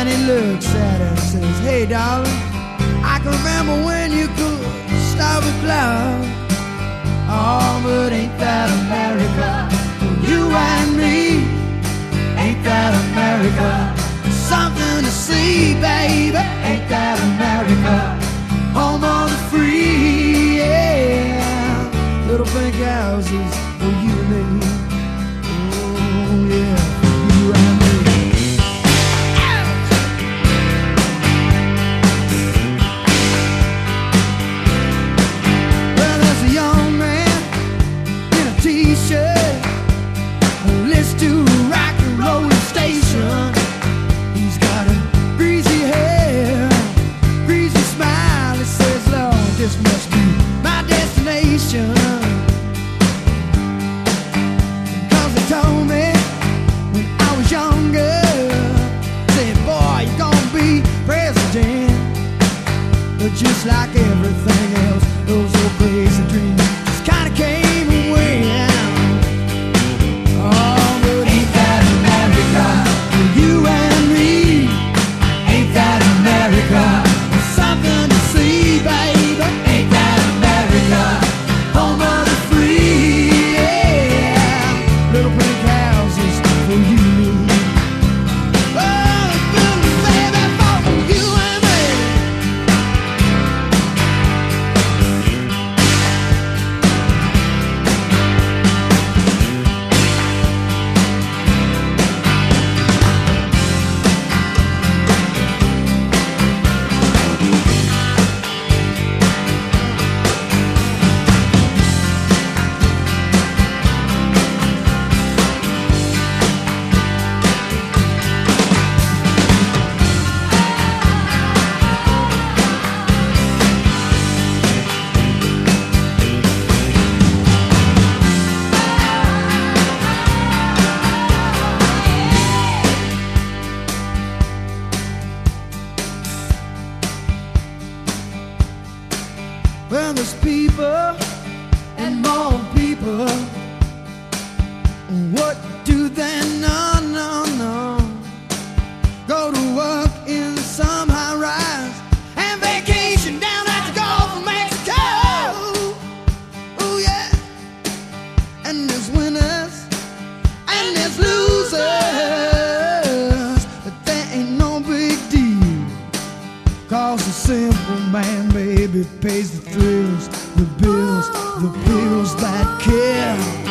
And he looks at her and says, hey darling, I can remember when you could stop a cloud. Oh, but ain't that America for you and me? Ain't that America? Something to see, baby. Ain't that America? Home of the free, yeah. Little pink houses for you and me. Oh yeah, for you and me. Well, there's a young man in a t-shirt who listens to a rock and roll station. He's got a greasy hair, greasy smile. He says, Lord, this must be my destination. Cause they told me when I was younger, said, boy, you're gonna be president. But just like everything else, those old crazy dreams just kinda came and went. Oh, but ain't that America for you and me? Ain't that America? Something to see, baby. Ain't that America? Home of the free, yeah. Little pink houses for you and me. Oh, little baby, for you and me. Well, there's people and more people. What do they know? No, no. Go to work in some high rise and vacation down at the Gulf of Mexico. Oh yeah. And there's winners and there's losers, but that ain't no big deal. Cause the simple man, baby, pays the thrills, the bills that kill.